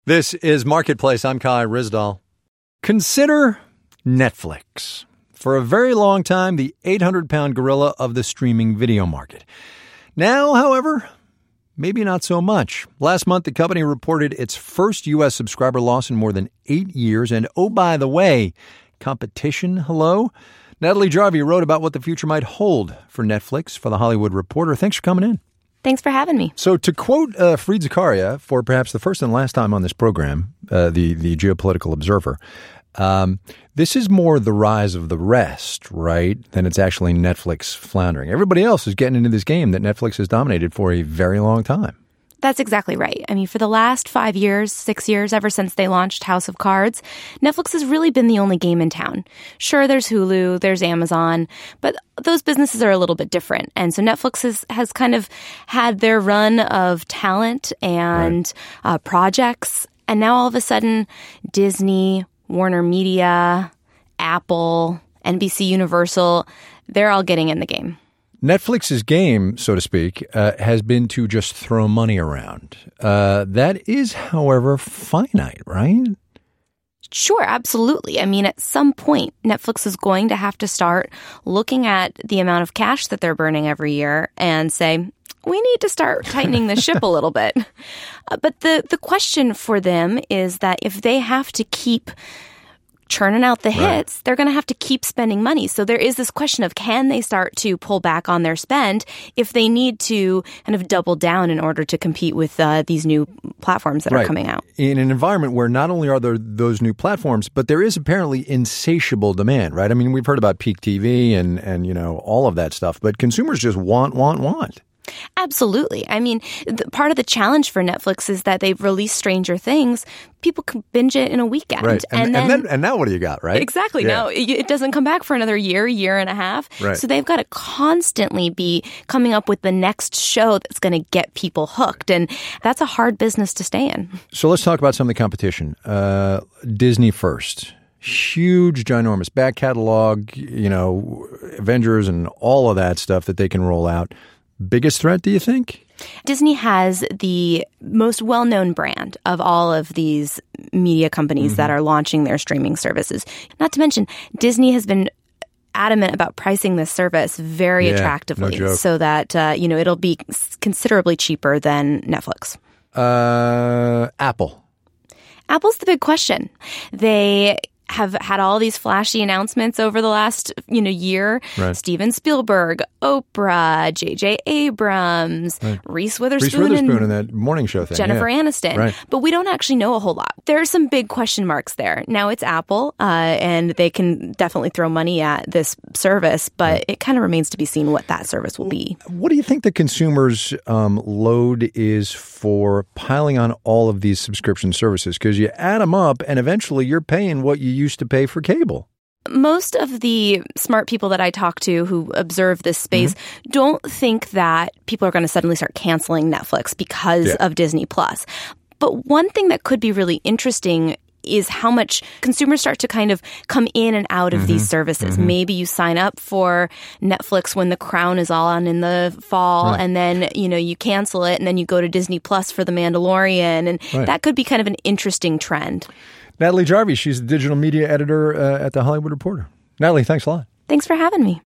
This is Marketplace. I'm Kai Ryssdal. Consider Netflix. For a very long time, the 800-pound gorilla of the streaming video market. Now, however, maybe not so much. Last month, the company reported its first U.S. subscriber loss in more than 8 years. And oh, by the way, competition, hello? Natalie Jarvie wrote about what the future might hold for Netflix for The Hollywood Reporter. Thanks for coming in. Thanks for having me. So to quote Fareed Zakaria, for perhaps the first and last time on this program, the Geopolitical Observer, this is more the rise of the rest, right, than it's actually Netflix floundering. Everybody else is getting into this game that Netflix has dominated for a very long time. That's exactly right. I mean, for the last 5 years, 6 years, ever since they launched House of Cards, Netflix has really been the only game in town. Sure, there's Hulu, there's Amazon, but those businesses are a little bit different. And so Netflix has kind of had their run of talent and projects. And now all of a sudden, Disney, Warner Media, Apple, NBC Universal, they're all getting in the game. Netflix's game, so to speak, has been to just throw money around. That is, however, finite, right? Sure, absolutely. I mean, at some point, Netflix is going to have to start looking at the amount of cash that they're burning every year and say, we need to start tightening the ship a little bit. But the question for them is that if they have to keep churning out the hits, they're going to have to keep spending money. So there is this question of, can they start to pull back on their spend if they need to kind of double down in order to compete with these new platforms that are coming out? In an environment where not only are there those new platforms, but there is apparently insatiable demand, right? I mean, we've heard about peak TV and you know, all of that stuff, but consumers just want. Absolutely. I mean, part of the challenge for Netflix is that they've released Stranger Things. People can binge it in a weekend. Right. And now what do you got, right? Exactly. Yeah. Now it doesn't come back for another year and a half. Right. So they've got to constantly be coming up with the next show that's going to get people hooked. And that's a hard business to stay in. So let's talk about some of the competition. Disney first. Huge, ginormous back catalog, you know, Avengers and all of that stuff that they can roll out. Biggest threat, do you think? Disney has the most well-known brand of all of these media companies that are launching their streaming services. Not to mention, Disney has been adamant about pricing this service very attractively so that, it'll be considerably cheaper than Netflix. Apple. Apple's the big question. They have had all these flashy announcements over the last, year. Right. Steven Spielberg, Oprah, J.J. Abrams, Reese Witherspoon in that morning show thing. Jennifer Aniston. Right. But we don't actually know a whole lot. There are some big question marks there. Now it's Apple, and they can definitely throw money at this service, but it kind of remains to be seen what that service will be. What do you think the consumer's load is for piling on all of these subscription services? Because you add them up, and eventually you're paying what you used to pay for cable. Most of the smart people that I talk to who observe this space don't think that people are going to suddenly start canceling Netflix because of Disney Plus. But one thing that could be really interesting is how much consumers start to kind of come in and out of these services. Maybe you sign up for Netflix when The Crown is on in the fall, and then, you cancel it, and then you go to Disney Plus for The Mandalorian, and that could be kind of an interesting trend. Natalie Jarvie, she's the digital media editor at The Hollywood Reporter. Natalie, thanks a lot. Thanks for having me.